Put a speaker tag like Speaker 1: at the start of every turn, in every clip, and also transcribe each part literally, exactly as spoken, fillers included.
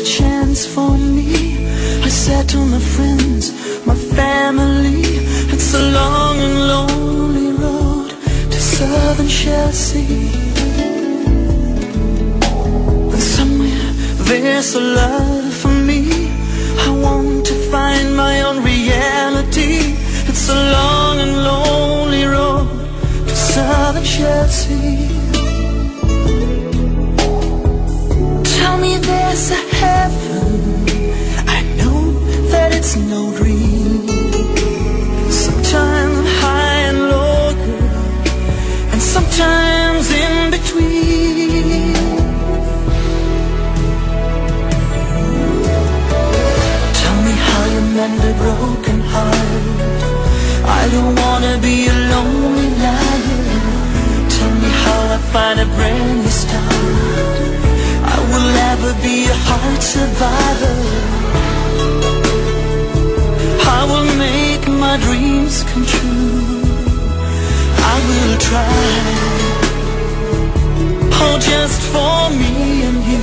Speaker 1: chance for me. I said to my friends, my family, it's a long and lonely road to southern Chelsea. And somewhere there's a love for me. I want to find my own reality. It's a long and lonely road to southern Chelsea. Tell me there's a heaven, I know that it's no dream. Sometimes high and low, girl, and sometimes in between. Tell me how you mend a broken heart. I don't wanna be a lonely liar. Tell me how I find a brand new start. I will never be a hard survivor. I will make my dreams come true. I will try, oh, just for me and you.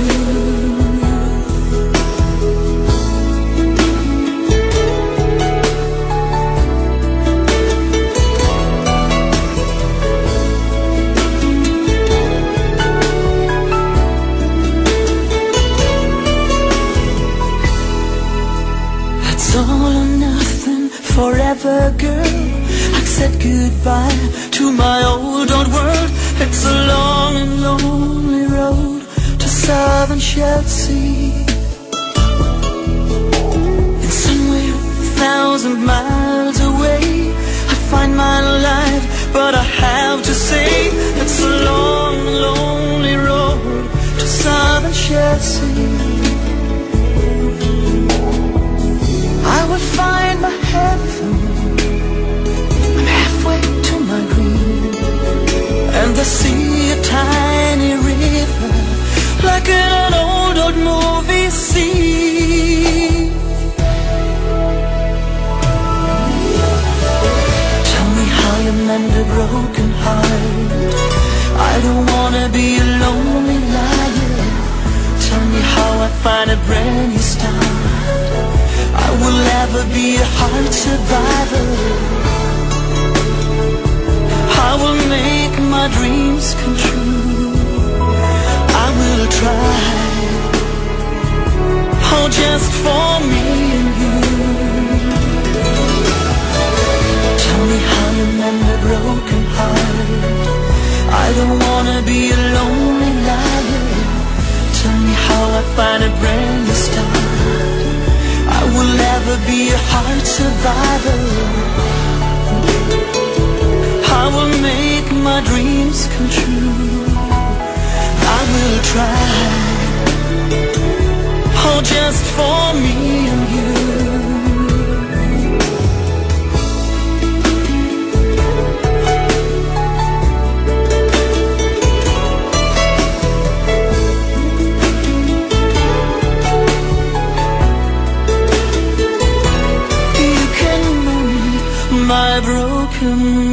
Speaker 1: All or nothing, forever, girl. I said goodbye to my old, old world. It's a long and lonely road to southern Chelsea. And somewhere a thousand miles away, I find my life, but I have to say, it's a long, lonely road to southern Chelsea. I will find my heaven, I'm halfway to my dream. And I see a tiny river, like in an old, old movie scene. Tell me how you mend a broken heart. I don't wanna be a lonely liar. Tell me how I find a brand new start. I will never be a hard survivor. I will make my dreams come true. I will try, oh, just for me and you. Tell me how you mend a broken heart. I don't wanna be a lonely liar. Tell me how I find a brand new start. I will never be a hard survivor. I will make my dreams come true. I will try, oh, just for me and you. My broken